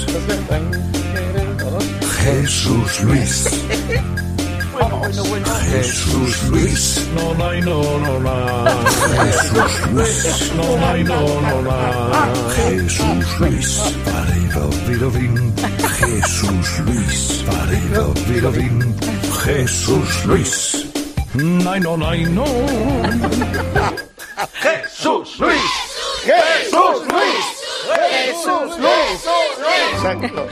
S13: Jesús Luis. Jesús Luis. Jesús Luis. Jesús Luis. Jesús Luis. Jesús Luis. No.
S21: Jesús Luis. Jesús Luis. Jesús Luis. Exacto.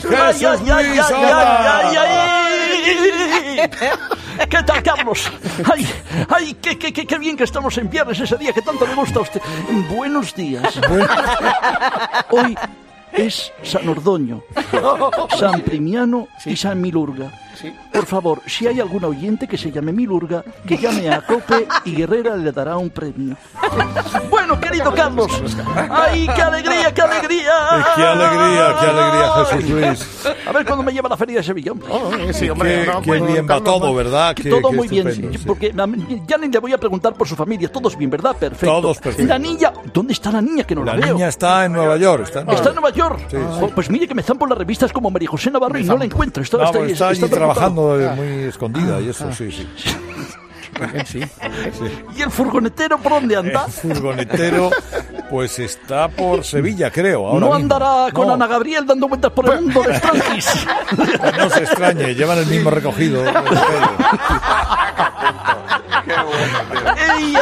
S22: ¡Ay! ¿Qué tal, Carlos? ¡Ay! ¡Qué bien que estamos en viernes, ese día que tanto le gusta a usted! Buenos días. Hoy es San Ordoño, San Primiano y San Milurga. Por favor, si hay algún oyente que se llame Milurga, que llame a COPE y Guerrera le dará un premio. Bueno, querido Carlos. ¡Ay, qué alegría, qué alegría!
S13: ¡Qué alegría, Jesús Luis!
S22: A ver cuándo me lleva a la Feria de Sevilla, hombre.
S21: Sí, hombre.
S13: Qué bien va todo, ¿verdad?
S22: Todo muy bien, porque ya ni le voy a preguntar por su familia. Todos bien, ¿verdad? Perfecto.
S13: Todos perfectos.
S22: La niña, ¿dónde está la niña que no la veo?
S13: La niña está en Nueva York. ¿Está en Nueva
S22: York?
S13: Sí.
S22: Pues mire que me zampo las revistas como María José Navarro y no la encuentro. Está
S13: allí trabajando muy escondida y eso, sí.
S22: ¿Y el furgonetero por dónde anda?
S13: El furgonetero, pues está por Sevilla, creo. Ahora
S22: ¿No
S13: mismo.
S22: Andará con Ana Gabriel dando vueltas por el mundo de Francis?
S13: No se extrañe, llevan el mismo recogido.
S22: ¡Ay!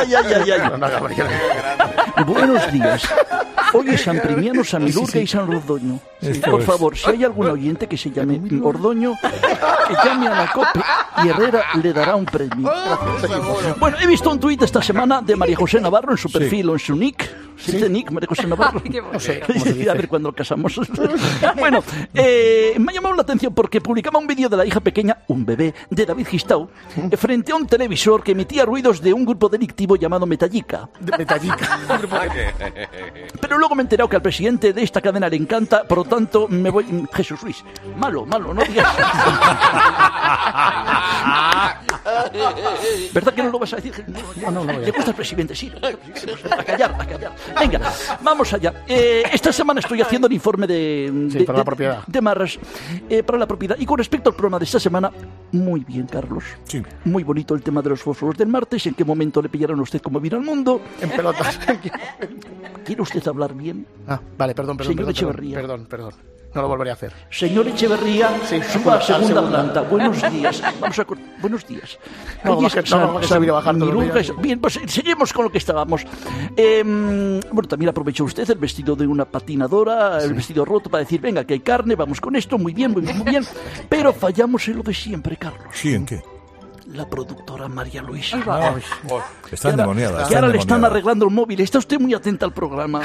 S22: Buenos días. Hoy es San Primiano, San Milurga y San Ordoño. Por favor, si hay algún oyente que se llame Ordoño, que llame a la COPE y Herrera le dará un premio. Bueno, he visto un tuit esta semana de María José Navarro en su perfil o en su nick. ¿Se dice Nick, María José Navarro?
S21: No sé cómo se dice.
S22: A ver cuándo nos casamos. Bueno, me ha llamado la atención porque publicaba un vídeo de la hija pequeña, un bebé, de David Gistau, frente a un televisor que emitía ruidos de un grupo delictivo llamado Metallica.
S21: Metallica.
S22: Pero luego me he enterado que al presidente de esta cadena le encanta, por lo tanto me voy... Jesús Luis, malo, no digas... ¿Verdad que no lo vas a decir? No. ¿Le gusta el presidente? Sí. A callar. Venga, vamos allá. Esta semana estoy haciendo el informe
S21: para la propiedad.
S22: De Marras para la propiedad. Y con respecto al programa de esta semana, muy bien, Carlos.
S21: Sí.
S22: Muy bonito el tema de los fósforos del martes. ¿En qué momento le pillaron a usted cómo vino al mundo?
S21: En pelotas.
S22: ¿Quiere usted hablar bien?
S21: Vale, perdón.
S22: Señor Echeverría.
S21: Perdón. No lo volveré a hacer.
S22: Señor Echeverría, suba a segunda planta. Buenos días. Buenos días.
S21: No, subir a bajar todos los días.
S22: Bien, pues seguimos con lo que estábamos. Bueno, también aprovechó usted el vestido de una patinadora, el vestido roto para decir, venga, que hay carne, vamos con esto, muy bien. Pero fallamos en lo de siempre, Carlos.
S13: ¿Sí, en qué?
S22: La productora María Luisa.
S13: Está endemoniada.
S22: Que ahora le están arreglando el móvil. Está usted muy atenta al programa.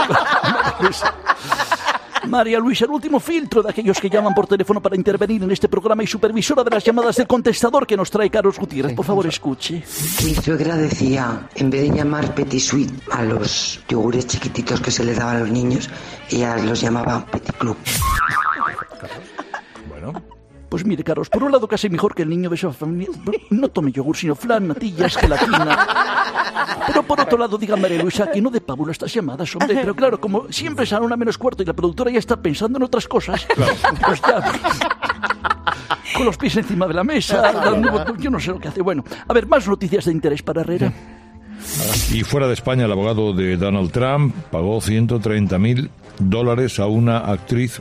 S22: María Luisa, el último filtro de aquellos que llaman por teléfono para intervenir en este programa y supervisora de las llamadas del contestador que nos trae Carlos Gutiérrez. Por favor, escuche.
S6: Mi suegra decía, en vez de llamar Petit Suite a los yogures chiquititos que se le daban a los niños, ella los llamaba Petit Club.
S13: Bueno...
S22: Pues mire, Carlos, por un lado casi mejor que el niño de su familia no tome yogur, sino flan, natillas, gelatina. Pero por otro lado, diga María Luisa, que no de pavo estas llamadas, hombre. Pero claro, como siempre es a 1:45 y la productora ya está pensando en otras cosas, pues ya... Con los pies encima de la mesa, yo no sé lo que hace. Bueno, a ver, más noticias de interés para Herrera.
S13: Y fuera de España, el abogado de Donald Trump pagó $130,000 a una actriz...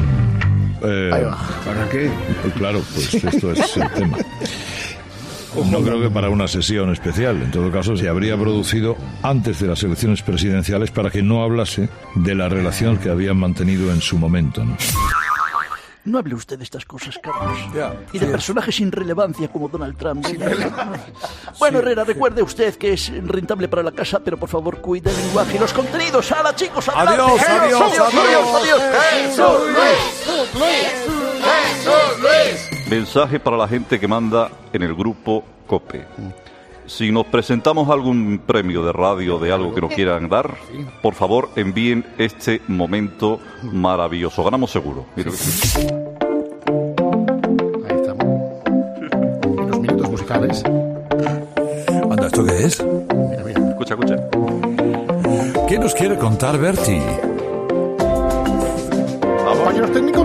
S21: ¿Para qué?
S13: Claro, pues esto es el tema. No creo que para una sesión especial. En todo caso, se habría producido antes de las elecciones presidenciales para que no hablase de la relación que habían mantenido en su momento, ¿no?
S22: No hable usted de estas cosas, Carlos. Y de personajes sin relevancia como Donald Trump. Bueno, Herrera, recuerde usted que es rentable para la casa, pero por favor cuide el lenguaje y los contenidos. ¡Hala, chicos! ¡Adelante!
S13: Adiós.
S16: Mensaje para la gente que manda en el grupo COPE. Si nos presentamos algún premio de radio de algo que nos quieran dar, por favor envíen este momento maravilloso. Ganamos seguro. Mira.
S21: Ahí estamos. Los minutos musicales.
S13: Anda, ¿esto qué es?
S21: Mira.
S16: Escucha.
S13: ¿Qué nos quiere contar Bertie?
S21: ¿Compañeros técnicos?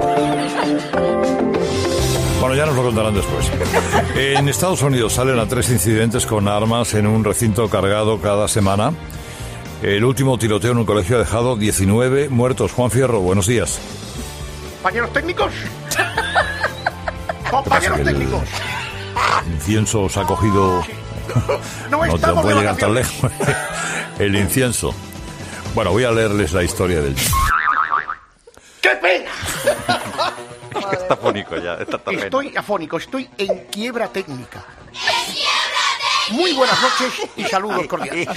S13: Bueno, ya nos lo contarán después. En Estados Unidos salen a 3 incidentes con armas en un recinto cargado cada semana. El último tiroteo en un colegio ha dejado 19 muertos. Juan Fierro, buenos días.
S21: ¿Compañeros técnicos? ¿Compañeros técnicos?
S13: El incienso os ha cogido...
S21: No
S13: te puede llegar tan lejos. El incienso. Bueno, voy a leerles la historia del...
S21: ¡Qué pena!
S16: Está afónico ya.
S21: Estoy afónico, estoy en quiebra técnica. Muy buenas noches y saludos cordiales.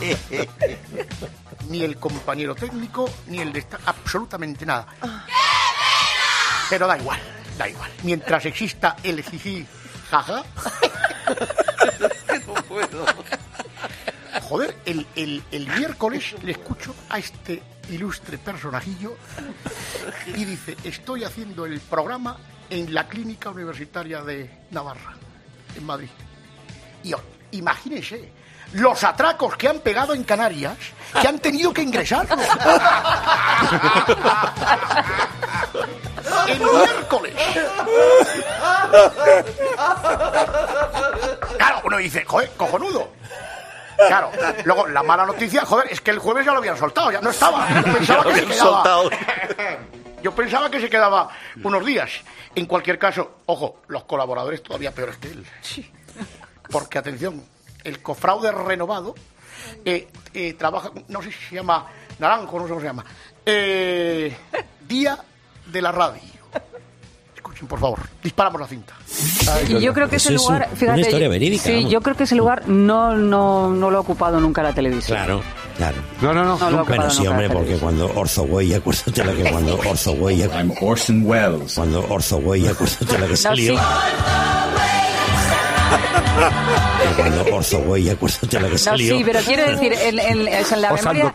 S21: Ni el compañero técnico, ni el de... absolutamente nada. Pero da igual. Mientras exista el jiji, jaja.
S16: No puedo.
S21: Joder, el miércoles le escucho a este ilustre personajillo y dice, estoy haciendo el programa en la Clínica Universitaria de Navarra, en Madrid. Y imagínense los atracos que han pegado en Canarias, que han tenido que ingresarlo. El miércoles. Claro, uno dice, joder, cojonudo. Claro, luego la mala noticia, joder, es que el jueves ya lo habían soltado, ya no estaba. Yo pensaba que se quedaba unos días. En cualquier caso, ojo, los colaboradores todavía peores que él. Sí. Porque, atención, el cofraude renovado trabaja, no sé si se llama Naranjo, no sé cómo se llama. Día de la Radio. Escuchen, por favor, disparamos la cinta.
S18: Y yo creo que ese lugar, fíjate,
S21: una historia verídica.
S18: Sí, yo creo que ese lugar no lo ha ocupado nunca la televisión.
S21: Claro.
S4: Claro.
S7: No.
S4: Bueno, sí, hombre, porque cuando Orzohuella, acuérdate la que cuando Orzohuella... I'm Orson Welles. Cuando Orzohuella, acuérdate la que salió... Cuando Orzohuella, acuérdate la que salió...
S15: No, sí, pero quiero decir, en la memoria...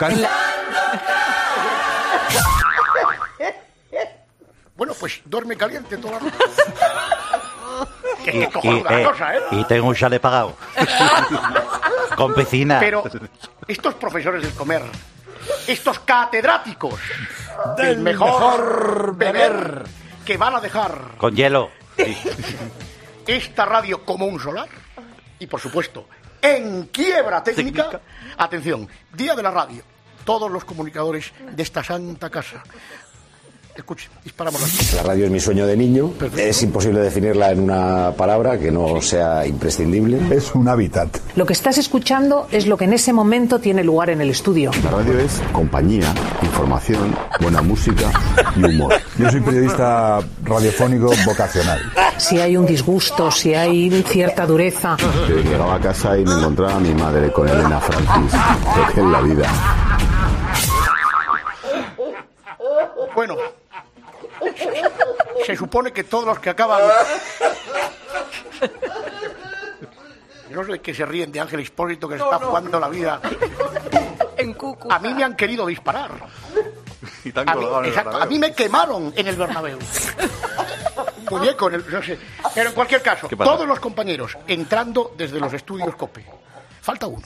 S21: Bueno, pues duerme caliente toda la noche. Que cojonuda la cosa, ¿eh?
S20: Y tengo un chalet pagado. Con piscina.
S21: Pero estos profesores del comer, estos catedráticos del mejor beber que van a dejar
S20: con hielo.
S21: Esta radio como un solar y, por supuesto, en quiebra técnica. Atención, Día de la Radio. Todos los comunicadores de esta santa casa. Escuche, disparamos
S23: la radio es mi sueño de niño. Perfecto. Es imposible definirla en una palabra que no sea imprescindible.
S24: Es un hábitat.
S25: Lo que estás escuchando es lo que en ese momento tiene lugar en el estudio.
S24: La radio es compañía, información, buena música y humor. Yo soy periodista radiofónico vocacional.
S25: Si hay un disgusto, si hay cierta dureza.
S24: Yo llegaba a casa y me encontraba a mi madre con Elena Francis. Lo que es la vida.
S21: Bueno, se supone que todos los que acaban... No sé que se ríen de Ángel Expósito, que se está jugando la vida.
S15: En Cúcuta.
S21: A mí me han querido disparar. A mí me quemaron en el Bernabéu. Muñeco, no sé. Pero en cualquier caso, todos los compañeros entrando desde los estudios COPE. Falta uno.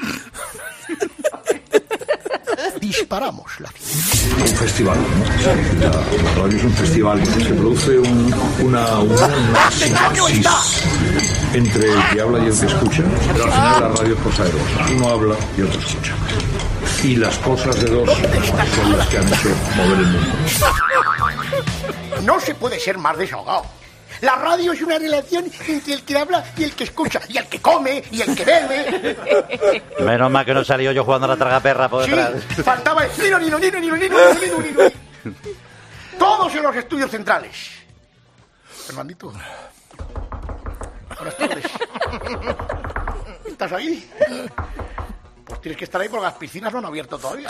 S21: Disparamos la ciudad.
S13: Un festival, ¿no? La radio es un festival. Se produce una sinapsis entre el que habla y el que escucha. Pero al final la radio es cosa de dos. Uno habla y otro escucha. Y las cosas de dos son las que han hecho mover el mundo.
S21: No se puede ser más desahogado. La radio es una relación entre el que habla y el que escucha, y el que come, y el que bebe.
S20: Menos mal que no salió yo jugando a la tragaperra por detrás.
S21: Sí, faltaba el nino. Todos en los estudios centrales. Fernandito. Buenas tardes. ¿Estás ahí? Pues tienes que estar ahí porque las piscinas no han abierto todavía.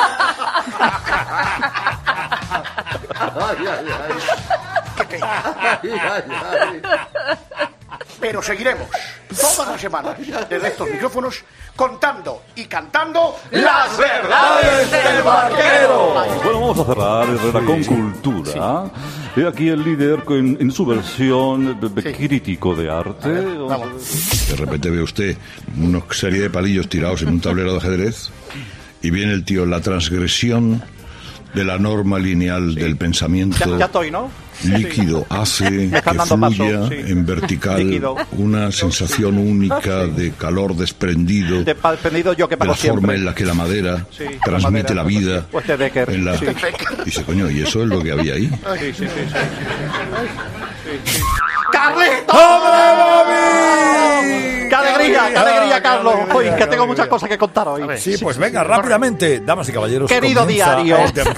S21: Pero seguiremos todas las semanas desde estos micrófonos contando y cantando las verdades del barquero.
S16: Bueno, vamos a cerrar Herrera con cultura. He aquí el líder en su versión crítico de arte.
S13: De repente ve usted una serie de palillos tirados en un tablero de ajedrez y viene el tío, la transgresión de la norma lineal del pensamiento.
S20: Ya estoy, ¿no?
S13: Líquido hace que fluya en vertical una sensación única de calor desprendido,
S20: yo que
S13: de la
S20: siempre.
S13: forma en la que la madera transmite la vida. En la...
S20: Sí.
S13: Dice, coño, ¿y eso es lo que había ahí?
S20: Sí.
S21: ¡Carlitos!
S22: ¡Qué alegría, Carlos! Hoy que tengo muchas cosas que contar hoy.
S7: Sí, pues venga, rápidamente, damas y caballeros.
S22: Querido diario.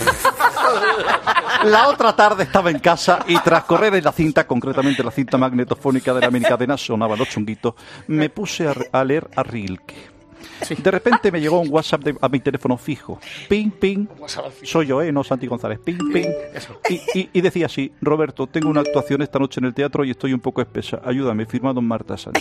S16: La otra tarde estaba en casa y tras correr en la cinta, concretamente la cinta magnetofónica de la minicadena, sonaban los chunguitos, me puse a leer a Rilke. De repente me llegó un WhatsApp a mi teléfono fijo. Ping, ping. Soy yo, no Santi González. Ping, ping. Y decía así: Roberto, tengo una actuación esta noche en el teatro y estoy un poco espesa. Ayúdame, firmado Marta Sánchez.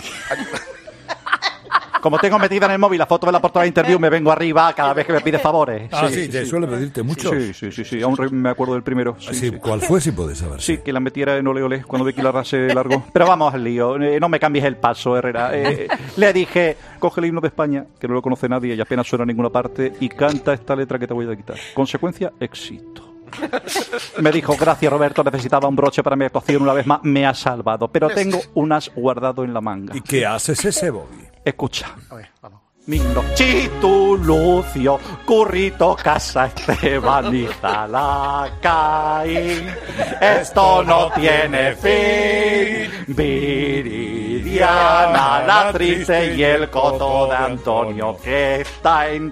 S16: Como tengo metida en el móvil la foto de la portada de interview, me vengo arriba cada vez que me pide favores.
S7: Sí, te suele pedirte mucho.
S16: Sí, aún me acuerdo del primero. Sí.
S7: ¿Cuál fue, si puedes saber?
S16: Sí, que la metiera en ole ole cuando ve que la rase largo. Pero vamos al lío, no me cambies el paso, Herrera. Le dije, coge el himno de España, que no lo conoce nadie y apenas suena en ninguna parte, y canta esta letra que te voy a quitar. Consecuencia, éxito. Me dijo, gracias Roberto, necesitaba un broche para mi actuación, una vez más me ha salvado, pero tengo un as guardado en la manga.
S7: ¿Y qué haces ese, Bobby?
S16: Escucha.
S21: A ver, vamos.
S22: Chitu, Lucio, Currito, Casa Esteban y Zalacaín. Esto no tiene fin. Viridiana.
S16: Triana, la triste y el coto de Antonio que está en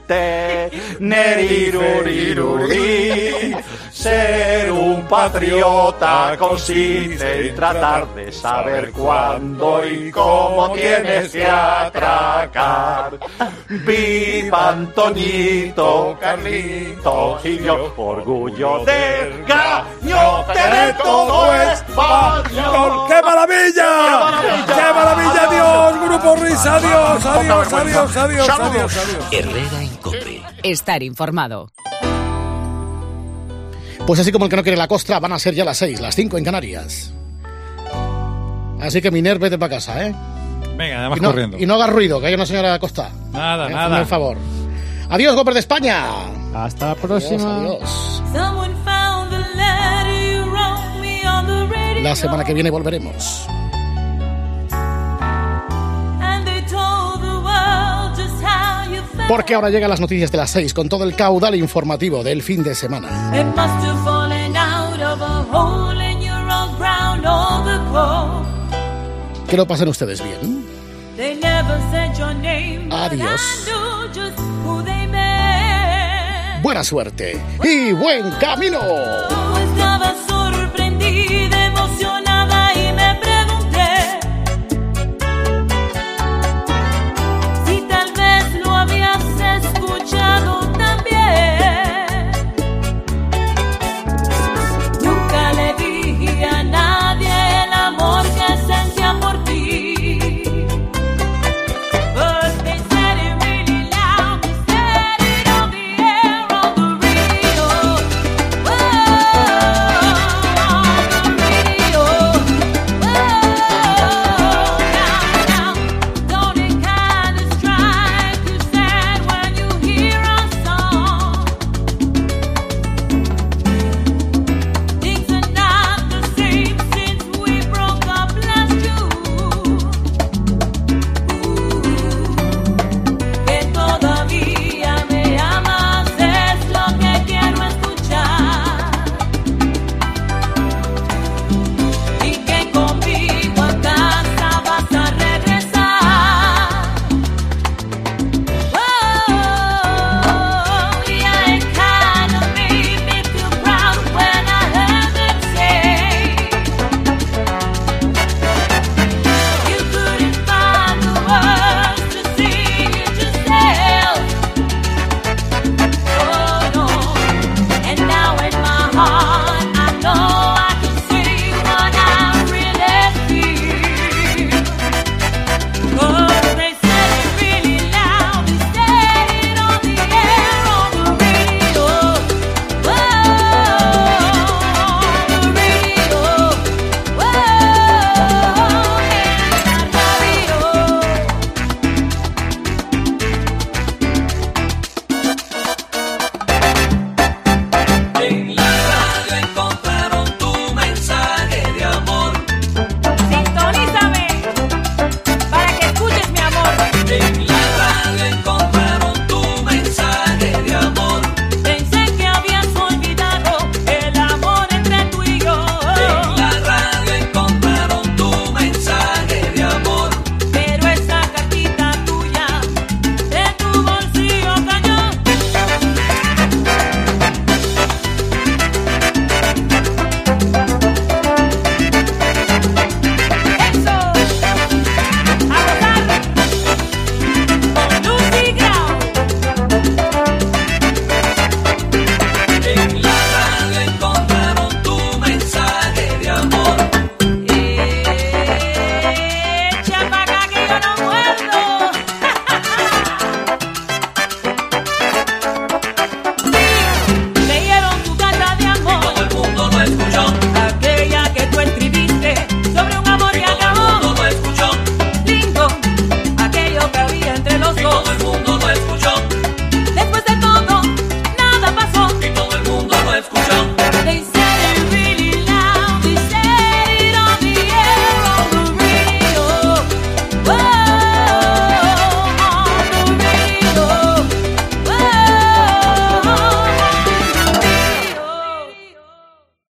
S16: Tenerirurirurí. Ser un patriota consiste en tratar de saber cuándo y cómo tienes que atracar. Viva Antonito, Carlito, Gilio, orgullo del gañote de todo español.
S7: ¡Qué maravilla! ¡Qué maravilla! ¡Adiós, Grupo Risa! ¡Adiós, adiós, adiós, adiós, adiós!
S1: Herrera en COPE. Estar informado.
S5: Pues así como el que no quiere la costra, van a ser ya las 6, las 5 en Canarias. Así que Miner, vete para casa, ¿eh?
S3: Venga, además corriendo.
S5: Y no hagas ruido, que hay una señora de costa.
S3: Nada, nada.
S5: Por favor. Adiós, Gopers de España.
S2: Hasta la próxima.
S5: Adiós. La semana que viene volveremos. Porque ahora llegan las noticias de las 6 con todo el caudal informativo del fin de semana. Que lo pasen ustedes bien. Adiós. Buena suerte y buen camino.
S8: Estaba sorprendida.